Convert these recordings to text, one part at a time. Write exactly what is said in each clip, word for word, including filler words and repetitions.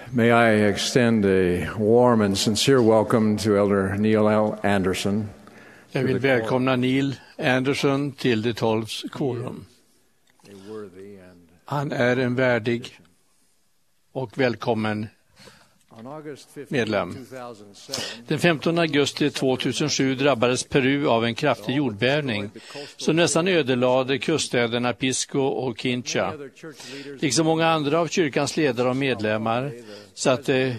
May I extend a warm and sincere welcome to Elder Neil L. Anderson. Jag vill välkomna Neil Anderson till de tolvs korum. Han är en värdig och välkommen medlem. Den femtonde augusti tvåtusensju drabbades Peru av en kraftig jordbävning som nästan ödelade kuststäderna Pisco och Quincha. Liksom många andra av kyrkans ledare och medlemmar satte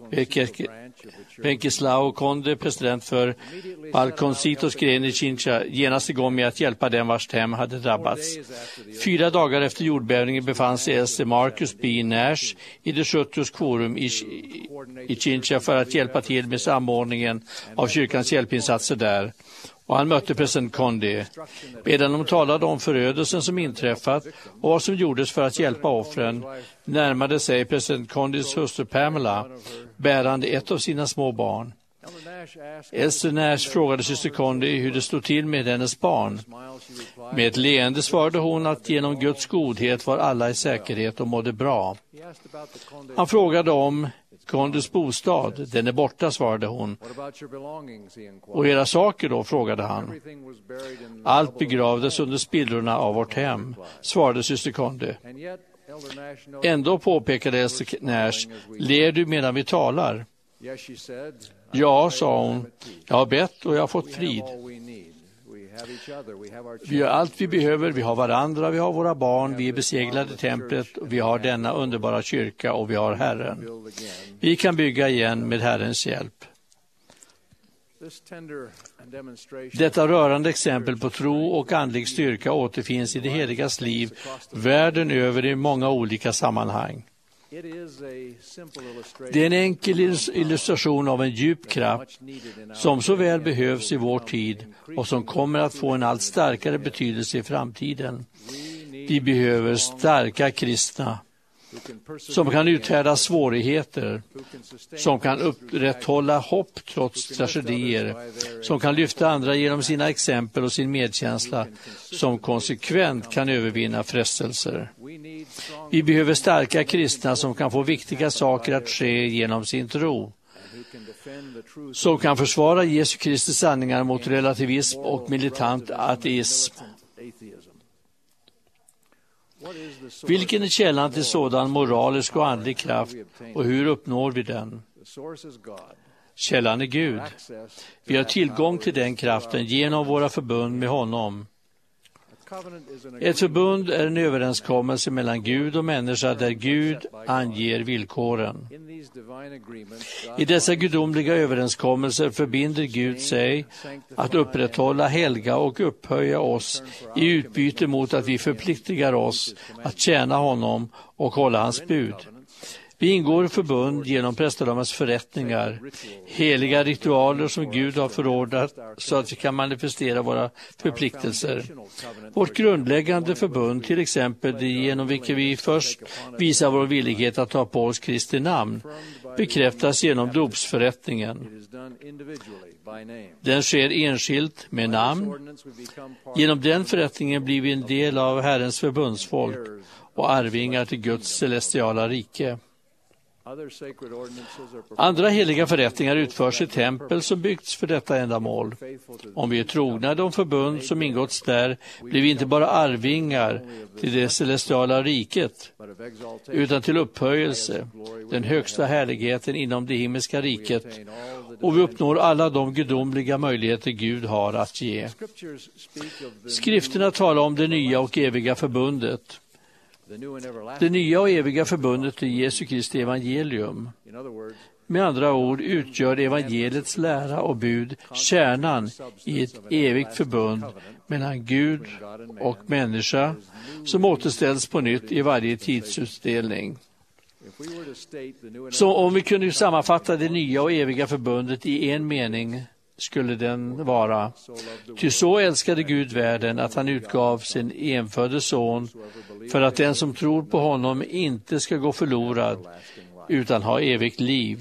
Wenceslao Conde, president för Balconcitos gren i Quincha, genast igång med att hjälpa dem vars hem hade drabbats. Fyra dagar efter jordbävningen befann sig äldste Marcus B. Nash i det sjuttio:s korum i, i Quincha för att hjälpa till med samordningen av kyrkans hjälpinsatser där. Och han mötte president Conde. Medan de talade om förödelsen som inträffat och vad som gjordes för att hjälpa offren, närmade sig president Condes hustru Pamela, bärande ett av sina små barn. Äldste Nash frågade syster Conde hur det stod till med hennes barn. Med ett leende svarade hon att genom Guds godhet var alla i säkerhet och mådde bra. Han frågade om Condes bostad. Den är borta, svarade hon. Och era saker då, frågade han. Allt begravdes under spillrorna av vårt hem, svarade syster Conde. Ändå påpekade äldste Nash, ler du medan vi talar? Ja, sa hon, jag har bett och jag har fått frid. Vi har allt vi behöver, vi har varandra, vi har våra barn, vi är beseglade i templet, vi har denna underbara kyrka och vi har Herren. Vi kan bygga igen med Herrens hjälp. Detta rörande exempel på tro och andlig styrka återfinns i det heligas liv världen över i många olika sammanhang. Det är en enkel illustration av en djup kraft som så väl behövs i vår tid och som kommer att få en allt starkare betydelse i framtiden. Vi behöver starka kristna som kan uthärda svårigheter, som kan upprätthålla hopp trots tragedier, som kan lyfta andra genom sina exempel och sin medkänsla, som konsekvent kan övervinna frestelser. Vi behöver starka kristna som kan få viktiga saker att ske genom sin tro, som kan försvara Jesu Kristi sanningar mot relativism och militant ateism. Vilken är källan till sådan moralisk och andlig kraft och hur uppnår vi den? Källan är Gud. Vi har tillgång till den kraften genom våra förbund med honom. Ett förbund är en överenskommelse mellan Gud och människa där Gud anger villkoren. I dessa gudomliga överenskommelser förbinder Gud sig att upprätthålla, helga och upphöja oss i utbyte mot att vi förpliktigar oss att tjäna honom och hålla hans bud. Vi ingår i förbund genom prästadömets förrättningar, heliga ritualer som Gud har förordnat så att vi kan manifestera våra förpliktelser. Vårt grundläggande förbund, till exempel genom vilket vi först visar vår villighet att ta på oss Kristi namn, bekräftas genom dopsförrättningen. Den sker enskilt med namn. Genom den förrättningen blir vi en del av Herrens förbundsfolk och arvingar till Guds celestiala rike. Andra heliga förrättningar utförs i tempel som byggts för detta ändamål. Om vi är trogna de förbund som ingåtts där blir vi inte bara arvingar till det celestiala riket utan till upphöjelse, den högsta härligheten inom det himmelska riket, och vi uppnår alla de gudomliga möjligheter Gud har att ge. Skrifterna talar om det nya och eviga förbundet. Det nya och eviga förbundet är Jesu Kristi evangelium. Med andra ord utgör evangeliets lära och bud kärnan i ett evigt förbund mellan Gud och människa som återställs på nytt i varje tidsutdelning. Så om vi kunde sammanfatta det nya och eviga förbundet i en mening skulle den vara: ty så älskade Gud världen att han utgav sin enfödde son för att den som tror på honom inte ska gå förlorad utan ha evigt liv.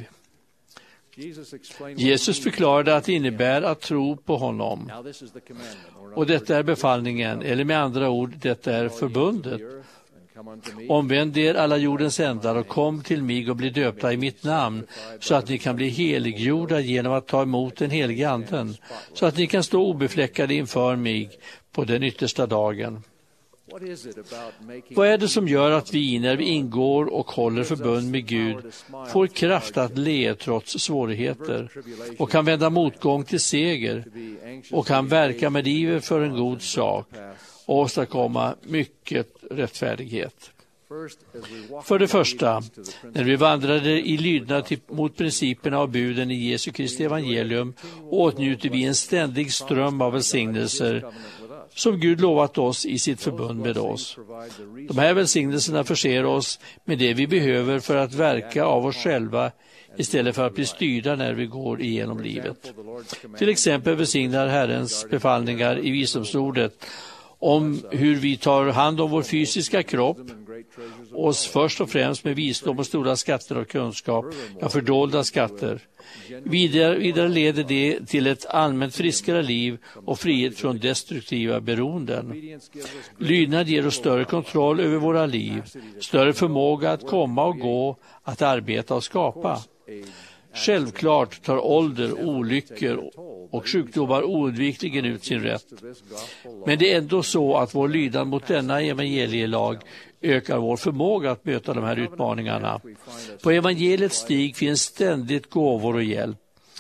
Jesus förklarade att det innebär att tro på honom. Och detta är befallningen, eller med andra ord, detta är förbundet. Omvänd er alla jordens ändar och kom till mig och bli döpta i mitt namn, så att ni kan bli heliggjorda genom att ta emot den helige anden, så att ni kan stå obefläckade inför mig på den yttersta dagen. Vad är det som gör att vi, när vi ingår och håller förbund med Gud, får kraft att le trots svårigheter och kan vända motgång till seger och kan verka med iver för en god sak och åstadkomma mycket rättfärdighet? För det första, när vi vandrade i lydnad till, mot principerna och buden i Jesu Kristi evangelium, åtnjuter vi en ständig ström av välsignelser som Gud lovat oss i sitt förbund med oss. De här välsignelserna förser oss med det vi behöver för att verka av oss själva istället för att bli styrda när vi går igenom livet. Till exempel välsignar Herrens befallningar i visdomsordet om hur vi tar hand om vår fysiska kropp, oss först och främst med visdom och stora skatter och kunskap, ja, fördolda skatter. Vidare, vidare leder det till ett allmänt friskare liv och frihet från destruktiva beroenden. Lydnad ger oss större kontroll över våra liv, större förmåga att komma och gå, att arbeta och skapa. Självklart tar ålder, olyckor och sjukdomar oundvikligen ut sin rätt. Men det är ändå så att vår lydnad mot denna evangelielag ökar vår förmåga att möta de här utmaningarna. På evangeliets stig finns ständigt gåvor och hjälp.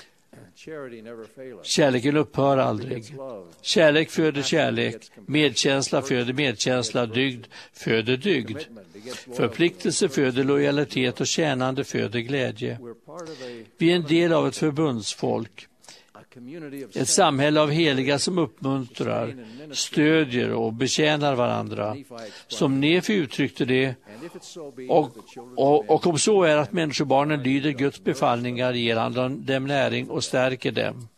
Kärleken upphör aldrig. Kärlek föder kärlek, medkänsla föder medkänsla, dygd föder dygd. Förpliktelse föder lojalitet och tjänande föder glädje. Vi är en del av ett förbundsfolk. Ett samhälle av heliga som uppmuntrar, stödjer och betjänar varandra. Som Nefi uttryckte det, och, och, och om så är att människobarnen lyder Guds befallningar, ger han dem näring och stärker dem.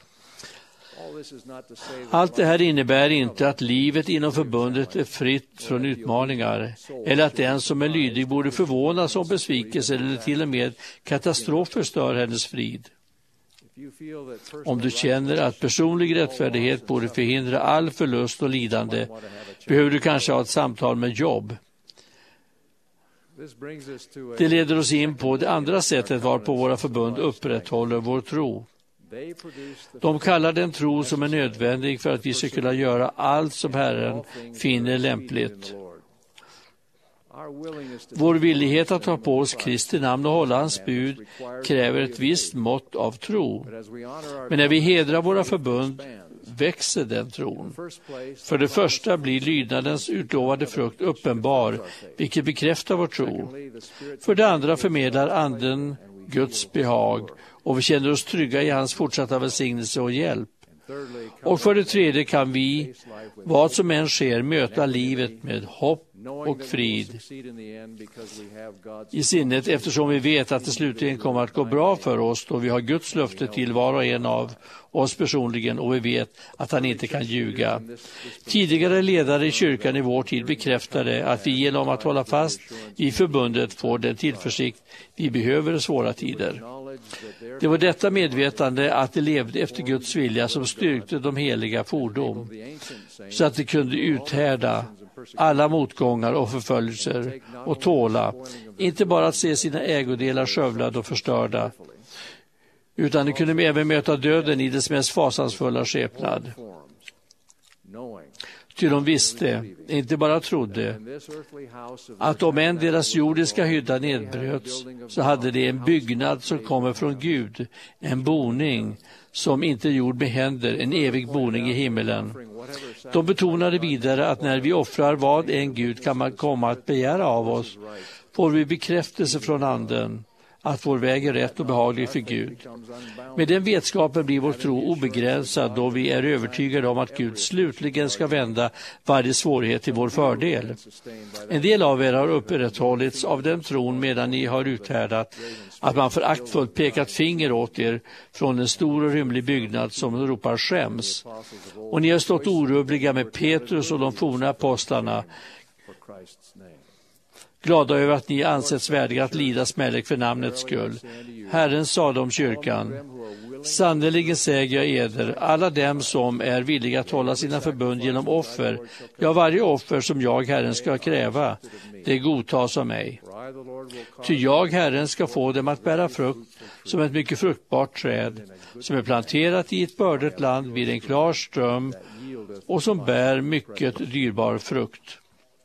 Allt det här innebär inte att livet inom förbundet är fritt från utmaningar, eller att den som är lydig borde förvånas om besvikelse eller till och med katastrofer stör hennes frid. Om du känner att personlig rättfärdighet borde förhindra all förlust och lidande, behöver du kanske ha ett samtal med Jobb. Det leder oss in på det andra sättet varpå våra förbund upprätthåller vår tro. De kallar den tro som är nödvändig för att vi ska kunna göra allt som Herren finner lämpligt. Vår villighet att ta på oss Kristi namn och hålla hans bud kräver ett visst mått av tro. Men när vi hedrar våra förbund växer den tron. För det första blir lydnadens utlovade frukt uppenbar, vilket bekräftar vår tro. För det andra förmedlar anden Guds behag och vi känner oss trygga i hans fortsatta välsignelse och hjälp. Och för det tredje kan vi, vad som än sker, möta livet med hopp och frid i sinnet, eftersom vi vet att det slutligen kommer att gå bra för oss då vi har Guds löfte till var och en av oss personligen och vi vet att han inte kan ljuga. Tidigare ledare i kyrkan i vår tid bekräftade att vi genom att hålla fast i förbundet får den tillförsikt vi behöver i svåra tider. Det var detta medvetande att de levde efter Guds vilja som styrkte de heliga fordom, så att de kunde uthärda alla motgångar och förföljelser och tåla, inte bara att se sina ägodelar skövlade och förstörda, utan de kunde även möta döden i dess mest fasansfulla skepnad. Ty de visste, inte bara trodde, att om än deras jordiska hydda nedbröts så hade de en byggnad som kommer från Gud, en boning som inte är gjord med händer, en evig boning i himmelen. De betonade vidare att när vi offrar vad en Gud kan man komma att begära av oss, får vi bekräftelse från anden att vår väg är rätt och behaglig för Gud. Med den vetskapen blir vår tro obegränsad då vi är övertygade om att Gud slutligen ska vända varje svårighet till vår fördel. En del av er har upprätthållits av den tron medan ni har uthärdat att man föraktfullt pekat finger åt er från en stor och rymlig byggnad som ropar skäms. Och ni har stått orubbliga med Petrus och de forna apostlarna, glada över att ni ansetts värdiga att lida smälek för namnets skull. Herren sade om kyrkan: Sannerligen säger jag eder, alla dem som är villiga att hålla sina förbund genom offer, ja, varje offer som jag, Herren, ska kräva, det godtas av mig. Ty jag, Herren, ska få dem att bära frukt som ett mycket fruktbart träd, som är planterat i ett bördigt land vid en klar ström och som bär mycket dyrbar frukt.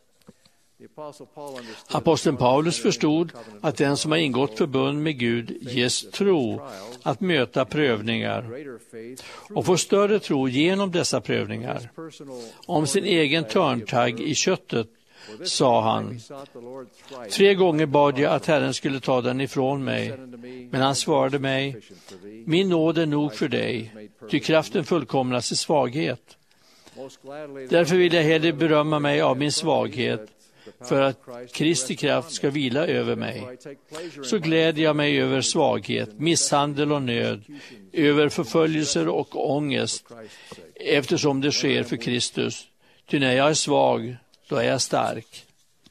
Aposteln Paulus förstod att den som har ingått förbund med Gud ges tro att möta prövningar och får större tro genom dessa prövningar. Om sin egen törntagg i köttet sa han, tre gånger bad jag att Herren skulle ta den ifrån mig, men han svarade mig, min nåd är nog för dig, ty kraften fullkomnas i svaghet. Därför vill jag hellre berömma mig av min svaghet, för att Kristi kraft ska vila över mig. Så gläder jag mig över svaghet, misshandel och nöd, över förföljelser och ångest, eftersom det sker för Kristus. Ty när jag är svag, då är jag stark.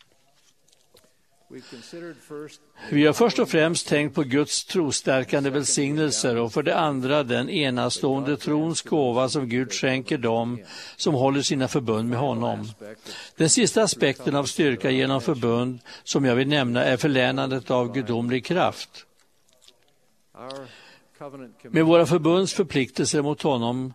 Vi har först och främst tänkt på Guds trostärkande välsignelser och för det andra den enastående trons gåva som Gud skänker dem som håller sina förbund med honom. Den sista aspekten av styrka genom förbund som jag vill nämna är förlänandet av gudomlig kraft. Med våra förbunds förpliktelser mot honom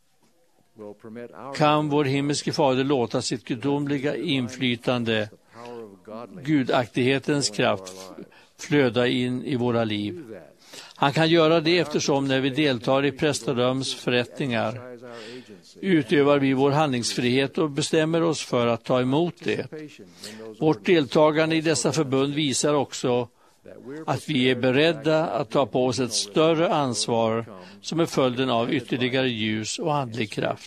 kan vår himmelske fader låta sitt gudomliga inflytande, gudaktighetens kraft, flöda in i våra liv. Han kan göra det eftersom när vi deltar i prästadöms förrättningar utövar vi vår handlingsfrihet och bestämmer oss för att ta emot det. Vårt deltagande i dessa förbund visar också att vi är beredda att ta på oss ett större ansvar som är följden av ytterligare ljus och andlig kraft.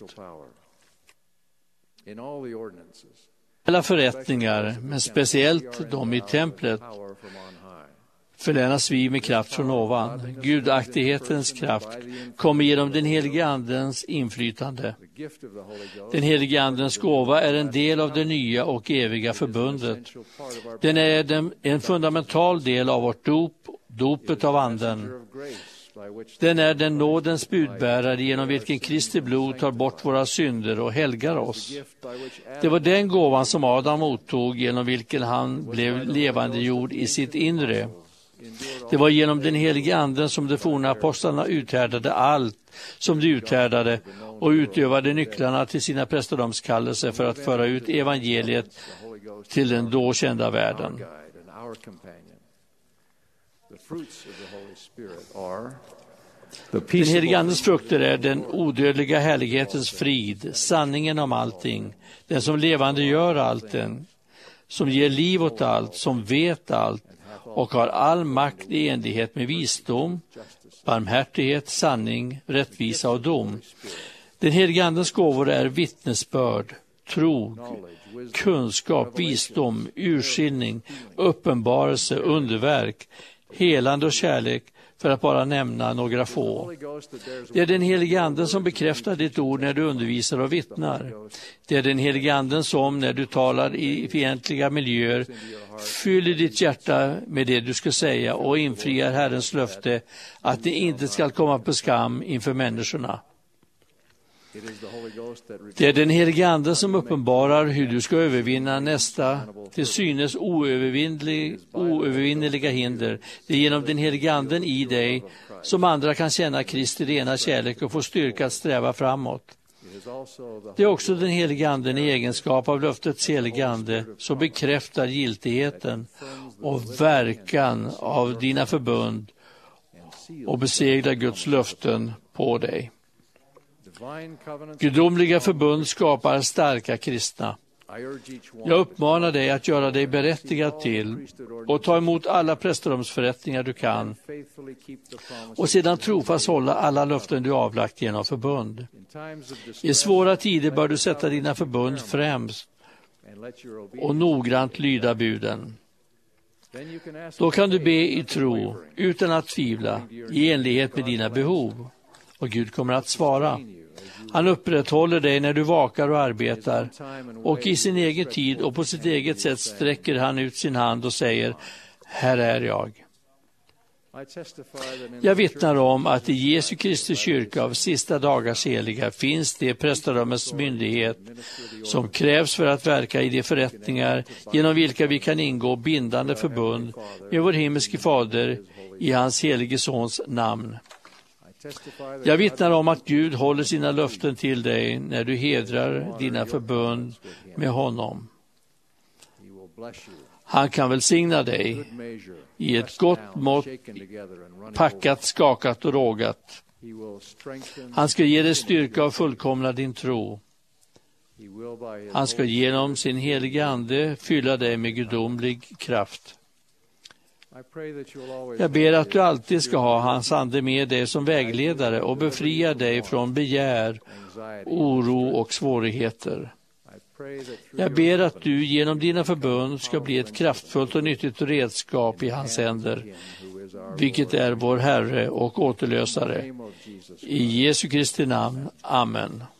Alla förrättningar, men speciellt de i templet, förlänas vi med kraft från ovan. Gudaktighetens kraft kommer genom den helige andens inflytande. Den helige andens gåva är en del av det nya och eviga förbundet. Den är en fundamental del av vårt dop, dopet av anden. Den är den nådens budbärare genom vilken Kristi blod tar bort våra synder och helgar oss. Det var den gåvan som Adam mottog genom vilken han blev levande jord i sitt inre. Det var genom den helige anden som de forna apostlarna uthärdade allt som de uthärdade och utövade nycklarna till sina prästadömskallelser för att föra ut evangeliet till den då kända världen. Den helige andens frukter är den odödliga härlighetens frid, sanningen om allting, den som levande gör allt, den som ger liv åt allt, som vet allt och har all makt i enlighet med visdom, barmhärtighet, sanning, rättvisa och dom. Den helige andens gåvor är vittnesbörd, tro, kunskap, visdom, urskiljning, uppenbarelse, underverk, helande och kärlek, för att bara nämna några få. Det är den helige anden som bekräftar ditt ord när du undervisar och vittnar. Det är den helige anden som, när du talar i fientliga miljöer, fyller ditt hjärta med det du ska säga och infriar Herrens löfte att det inte ska komma på skam inför människorna. Det är den helige ande som uppenbarar hur du ska övervinna nästa till synes oövervinnelig, oövervinneliga hinder. Det är genom den helige anden i dig som andra kan känna Kristi rena kärlek och få styrka att sträva framåt. Det är också den helige anden i egenskap av löftets helige ande som bekräftar giltigheten och verkan av dina förbund och besegrar Guds löften på dig. Gudomliga förbund skapar starka kristna. Jag uppmanar dig att göra dig berättigad till och ta emot alla prästadömsförrättningar du kan och sedan trofast hålla alla löften du avlagt genom förbund. I svåra tider bör du sätta dina förbund främst och noggrant lyda buden. Då kan du be i tro utan att tvivla i enlighet med dina behov och Gud kommer att svara. Han upprätthåller dig när du vakar och arbetar och i sin egen tid och på sitt eget sätt sträcker han ut sin hand och säger: här är jag. Jag vittnar om att i Jesu Kristi kyrka av sista dagars heliga finns det prästadömets myndighet som krävs för att verka i de förrättningar genom vilka vi kan ingå bindande förbund med vår himmelske fader i hans helige sons namn. Jag vittnar om att Gud håller sina löften till dig när du hedrar dina förbund med honom. Han kan välsigna dig i ett gott mått, packat, skakat och rågat. Han ska ge dig styrka och fullkomna din tro. Han ska genom sin heliga ande fylla dig med gudomlig kraft. Jag ber att du alltid ska ha hans ande med dig som vägledare och befria dig från begär, oro och svårigheter. Jag ber att du genom dina förbund ska bli ett kraftfullt och nyttigt redskap i hans händer, vilket är vår Herre och återlösare. I Jesu Kristi namn. Amen.